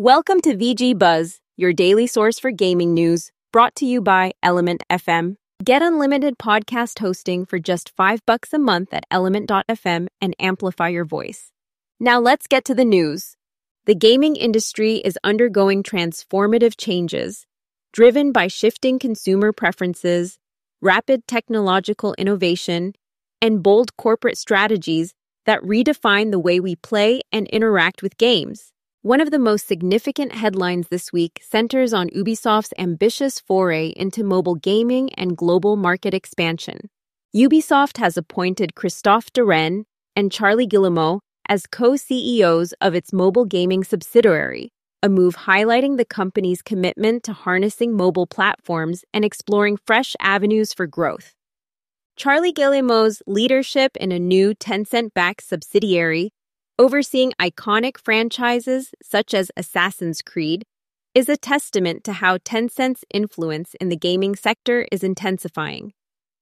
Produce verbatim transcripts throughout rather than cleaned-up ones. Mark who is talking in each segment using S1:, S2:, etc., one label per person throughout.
S1: Welcome to V G Buzz, your daily source for gaming news, brought to you by Element F M. Get unlimited podcast hosting for just five bucks a month at element dot f m and amplify your voice. Now let's get to the news. The gaming industry is undergoing transformative changes, driven by shifting consumer preferences, rapid technological innovation, and bold corporate strategies that redefine the way we play and interact with games. One of the most significant headlines this week centers on Ubisoft's ambitious foray into mobile gaming and global market expansion. Ubisoft has appointed Christophe Derennes and Charlie Guillemot as co-C E Os of its mobile gaming subsidiary, a move highlighting the company's commitment to harnessing mobile platforms and exploring fresh avenues for growth. Charlie Guillemot's leadership in a new Tencent-backed subsidiary overseeing iconic franchises such as Assassin's Creed is a testament to how Tencent's influence in the gaming sector is intensifying.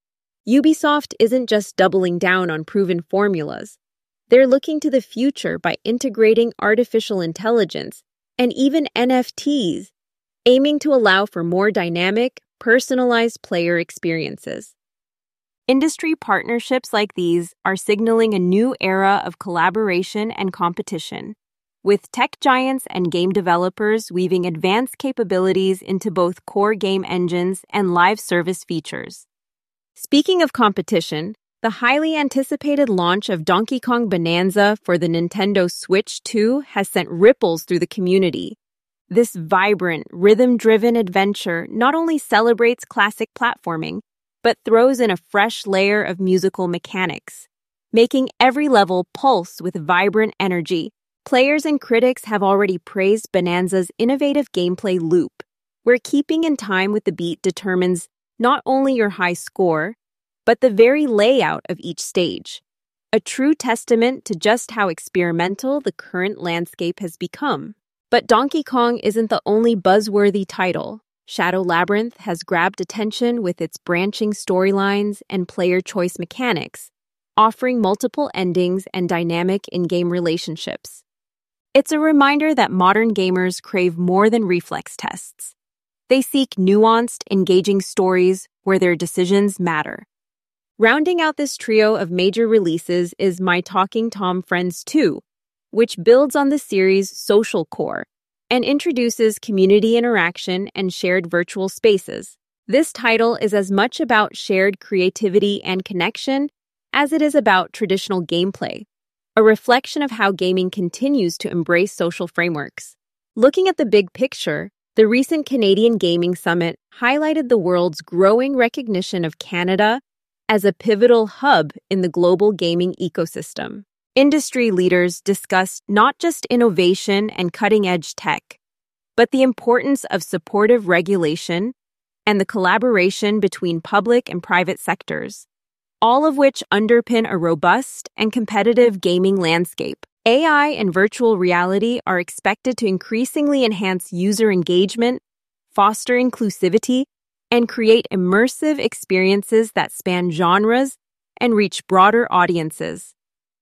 S1: Ubisoft isn't just doubling down on proven formulas. They're looking to the future by integrating artificial intelligence and even N F Ts, aiming to allow for more dynamic, personalized player experiences. Industry partnerships like these are signaling a new era of collaboration and competition, with tech giants and game developers weaving advanced capabilities into both core game engines and live service features. Speaking of competition, the highly anticipated launch of Donkey Kong Bonanza for the Nintendo Switch two has sent ripples through the community. This vibrant, rhythm-driven adventure not only celebrates classic platforming, but throws in a fresh layer of musical mechanics, making every level pulse with vibrant energy. Players and critics have already praised Bonanza's innovative gameplay loop, where keeping in time with the beat determines not only your high score, but the very layout of each stage, a true testament to just how experimental the current landscape has become. But Donkey Kong isn't the only buzzworthy title. Shadow Labyrinth has grabbed attention with its branching storylines and player choice mechanics, offering multiple endings and dynamic in-game relationships. It's a reminder that modern gamers crave more than reflex tests. They seek nuanced, engaging stories where their decisions matter. Rounding out this trio of major releases is My Talking Tom Friends two, which builds on the series' social core and introduces community interaction and shared virtual spaces. This title is as much about shared creativity and connection as it is about traditional gameplay, a reflection of how gaming continues to embrace social frameworks. Looking at the big picture, the recent Canadian Gaming Summit highlighted the world's growing recognition of Canada as a pivotal hub in the global gaming ecosystem. Industry leaders discussed not just innovation and cutting-edge tech, but the importance of supportive regulation and the collaboration between public and private sectors, all of which underpin a robust and competitive gaming landscape. A I and virtual reality are expected to increasingly enhance user engagement, foster inclusivity, and create immersive experiences that span genres and reach broader audiences.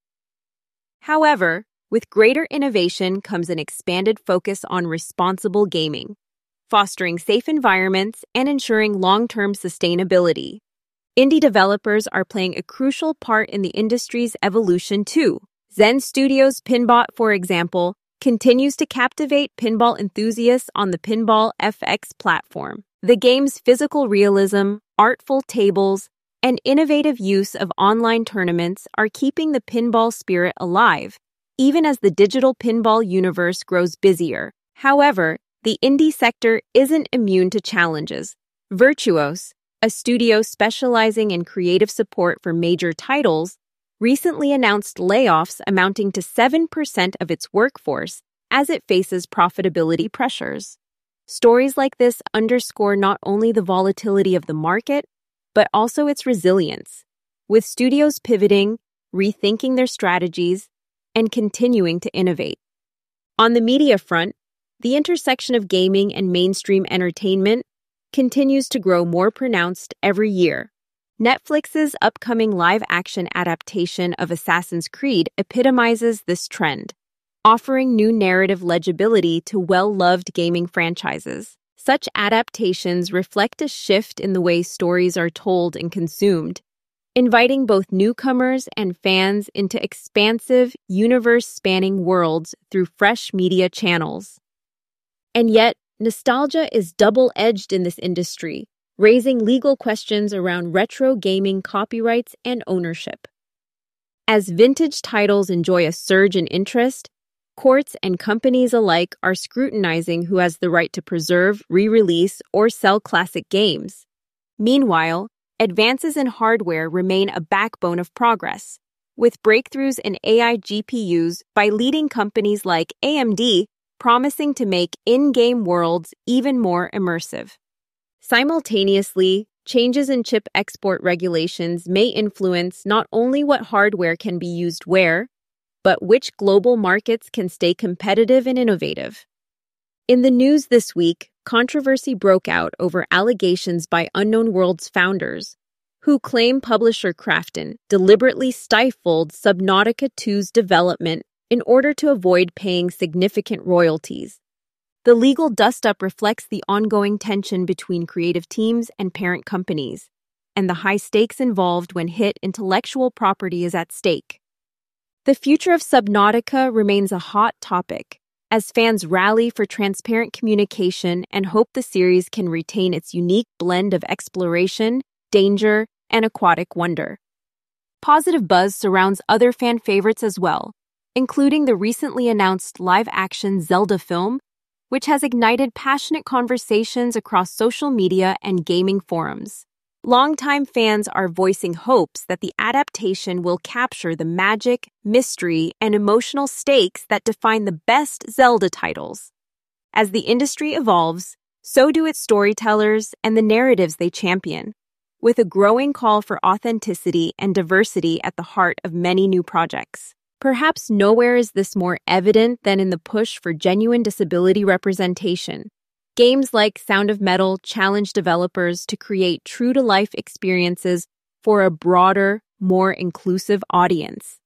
S1: However, with greater innovation comes an expanded focus on responsible gaming, fostering safe environments and ensuring long-term sustainability. Indie developers are playing a crucial part in the industry's evolution too. Zen Studios' Pinbot, for example, continues to captivate pinball enthusiasts on the Pinball F X platform. The game's physical realism, artful tables, and innovative use of online tournaments are keeping the pinball spirit alive, even as the digital pinball universe grows busier. However, the indie sector isn't immune to challenges. Virtuos, a studio specializing in creative support for major titles, recently announced layoffs amounting to seven percent of its workforce as it faces profitability pressures. Stories like this underscore not only the volatility of the market, but also its resilience, with studios pivoting, rethinking their strategies, and continuing to innovate. On the media front, the intersection of gaming and mainstream entertainment continues to grow more pronounced every year. Netflix's upcoming live-action adaptation of Assassin's Creed epitomizes this trend, offering new narrative legibility to well-loved gaming franchises. Such adaptations reflect a shift in the way stories are told and consumed, inviting both newcomers and fans into expansive, universe-spanning worlds through fresh media channels. And yet, nostalgia is double-edged in this industry, raising legal questions around retro gaming copyrights and ownership. As vintage titles enjoy a surge in interest, courts and companies alike are scrutinizing who has the right to preserve, re-release, or sell classic games. Meanwhile, advances in hardware remain a backbone of progress, with breakthroughs in A I G P Us by leading companies like A M D promising to make in-game worlds even more immersive. Simultaneously, changes in chip export regulations may influence not only what hardware can be used where, but which global markets can stay competitive and innovative. In the news this week, controversy broke out over allegations by Unknown Worlds founders, who claim publisher Krafton deliberately stifled Subnautica two's development in order to avoid paying significant royalties. The legal dust-up reflects the ongoing tension between creative teams and parent companies, and the high stakes involved when hit intellectual property is at stake. The future of Subnautica remains a hot topic, as fans rally for transparent communication and hope the series can retain its unique blend of exploration, danger, and aquatic wonder. Positive buzz surrounds other fan favorites as well, including the recently announced live-action Zelda film, which has ignited passionate conversations across social media and gaming forums. Longtime fans are voicing hopes that the adaptation will capture the magic, mystery, and emotional stakes that define the best Zelda titles. As the industry evolves, so do its storytellers and the narratives they champion, with a growing call for authenticity and diversity at the heart of many new projects. Perhaps nowhere is this more evident than in the push for genuine disability representation. Games like Sound of Metal challenge developers to create true-to-life experiences for a broader, more inclusive audience.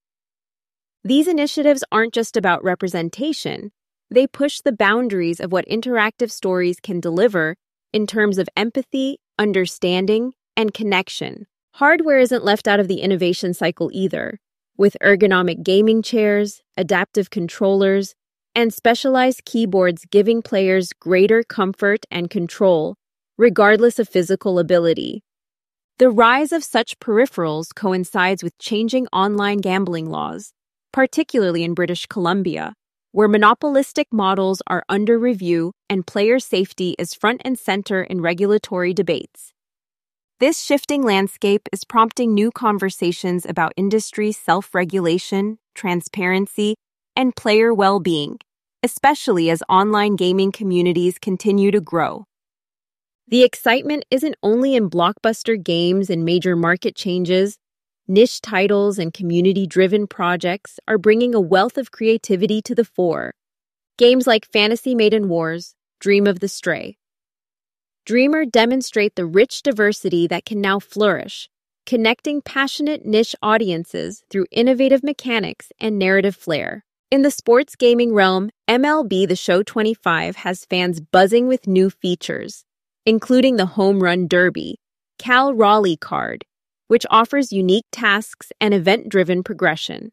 S1: These initiatives aren't just about representation. They push the boundaries of what interactive stories can deliver in terms of empathy, understanding, and connection. Hardware isn't left out of the innovation cycle either, with ergonomic gaming chairs, adaptive controllers, and specialized keyboards giving players greater comfort and control, regardless of physical ability. The rise of such peripherals coincides with changing online gambling laws, particularly in British Columbia, where monopolistic models are under review and player safety is front and center in regulatory debates. This shifting landscape is prompting new conversations about industry self-regulation, transparency, and player well-being, especially as online gaming communities continue to grow. The excitement isn't only in blockbuster games and major market changes. Niche titles and community-driven projects are bringing a wealth of creativity to the fore. Games like Fantasy Maiden Wars, Dream of the Stray, Dreamer demonstrate the rich diversity that can now flourish, connecting passionate niche audiences through innovative mechanics and narrative flair. In the sports gaming realm, M L B The Show twenty-five has fans buzzing with new features, including the Home Run Derby, Cal Raleigh card, which offers unique tasks and event-driven progression.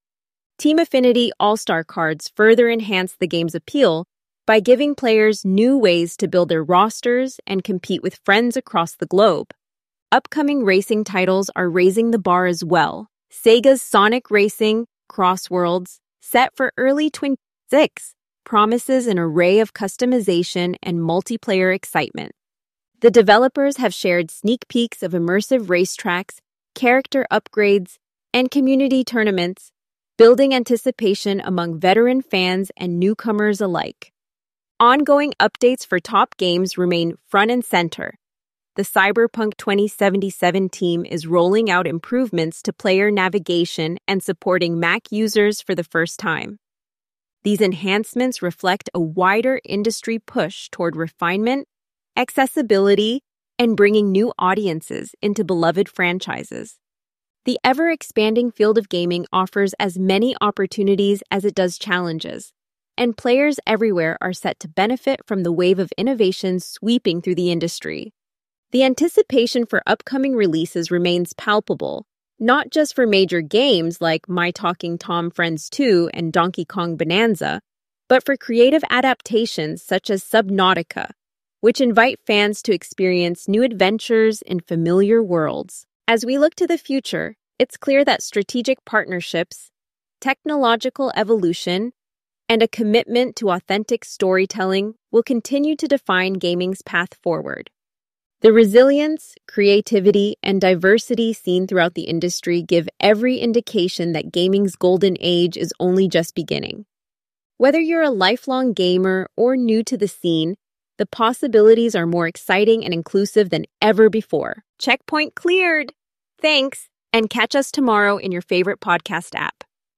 S1: Team Affinity All-Star cards further enhance the game's appeal by giving players new ways to build their rosters and compete with friends across the globe. Upcoming racing titles are raising the bar as well. Sega's Sonic Racing, Crossworlds, set for early twenty twenty-six, promises an array of customization and multiplayer excitement. The developers have shared sneak peeks of immersive racetracks, character upgrades, and community tournaments, building anticipation among veteran fans and newcomers alike. Ongoing updates for top games remain front and center. The Cyberpunk twenty seventy-seven team is rolling out improvements to player navigation and supporting Mac users for the first time. These enhancements reflect a wider industry push toward refinement, accessibility, and bringing new audiences into beloved franchises. The ever-expanding field of gaming offers as many opportunities as it does challenges, and players everywhere are set to benefit from the wave of innovation sweeping through the industry. The anticipation for upcoming releases remains palpable, not just for major games like My Talking Tom Friends two and Donkey Kong Bonanza, but for creative adaptations such as Subnautica, which invite fans to experience new adventures in familiar worlds. As we look to the future, it's clear that strategic partnerships, technological evolution, and a commitment to authentic storytelling will continue to define gaming's path forward. The resilience, creativity, and diversity seen throughout the industry give every indication that gaming's golden age is only just beginning. Whether you're a lifelong gamer or new to the scene, the possibilities are more exciting and inclusive than ever before. Checkpoint cleared! Thanks, and catch us tomorrow in your favorite podcast app.